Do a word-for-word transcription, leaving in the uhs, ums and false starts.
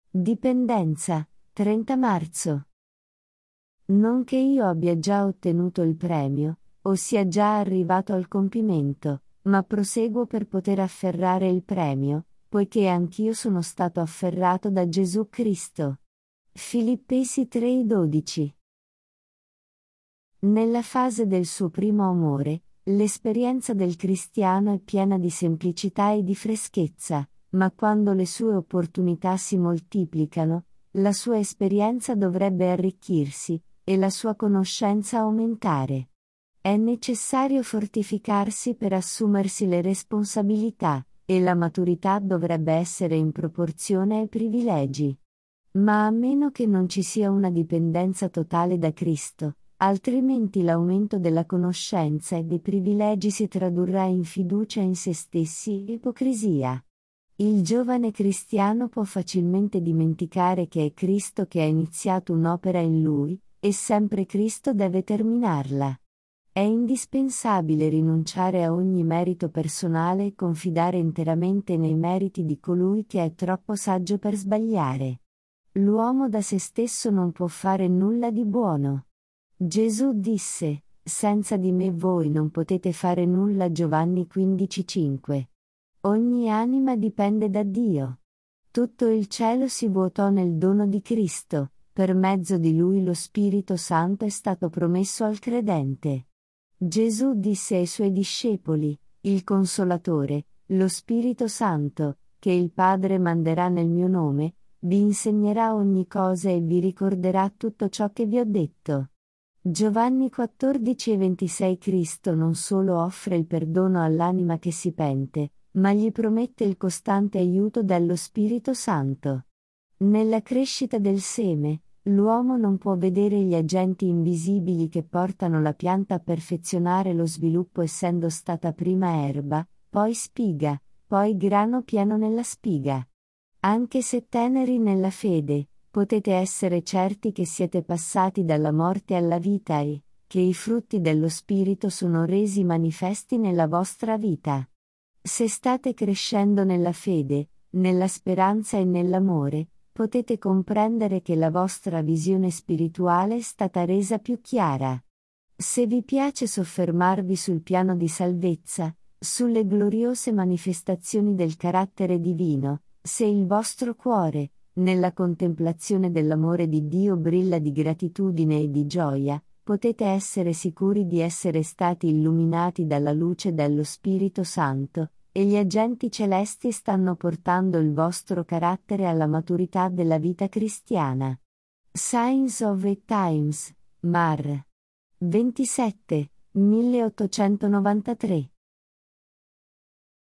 Dipendenza, trenta marzo. Non che io abbia già ottenuto il premio, o sia già arrivato al compimento, ma proseguo per poter afferrare il premio, poiché anch'io sono stato afferrato da Gesù Cristo. Filippesi tre dodici. Nella fase del suo primo amore, l'esperienza del cristiano è piena di semplicità e di freschezza, ma quando le sue opportunità si moltiplicano, la sua esperienza dovrebbe arricchirsi, e la sua conoscenza aumentare. È necessario fortificarsi per assumersi le responsabilità, e la maturità dovrebbe essere in proporzione ai privilegi. Ma a meno che non ci sia una dipendenza totale da Cristo, altrimenti l'aumento della conoscenza e dei privilegi si tradurrà in fiducia in se stessi e ipocrisia. Il giovane cristiano può facilmente dimenticare che è Cristo che ha iniziato un'opera in lui, e sempre Cristo deve terminarla. È indispensabile rinunciare a ogni merito personale e confidare interamente nei meriti di colui che è troppo saggio per sbagliare. L'uomo da se stesso non può fare nulla di buono. Gesù disse, senza di me voi non potete fare nulla. Giovanni quindici cinque. Ogni anima dipende da Dio. Tutto il cielo si vuotò nel dono di Cristo, per mezzo di Lui lo Spirito Santo è stato promesso al credente. Gesù disse ai Suoi discepoli, il Consolatore, lo Spirito Santo, che il Padre manderà nel mio nome, vi insegnerà ogni cosa e vi ricorderà tutto ciò che vi ho detto. Giovanni quattordici ventisei. Cristo non solo offre il perdono all'anima che si pente, ma gli promette il costante aiuto dello Spirito Santo. Nella crescita del seme, l'uomo non può vedere gli agenti invisibili che portano la pianta a perfezionare lo sviluppo, essendo stata prima erba, poi spiga, poi grano pieno nella spiga. Anche se teneri nella fede, potete essere certi che siete passati dalla morte alla vita e che i frutti dello Spirito sono resi manifesti nella vostra vita. Se state crescendo nella fede, nella speranza e nell'amore, potete comprendere che la vostra visione spirituale è stata resa più chiara. Se vi piace soffermarvi sul piano di salvezza, sulle gloriose manifestazioni del carattere divino, se il vostro cuore, nella contemplazione dell'amore di Dio brilla di gratitudine e di gioia, potete essere sicuri di essere stati illuminati dalla luce dello Spirito Santo, e gli agenti celesti stanno portando il vostro carattere alla maturità della vita cristiana. Signs of the Times, Mar. ventisette, milleottocentonovantatré.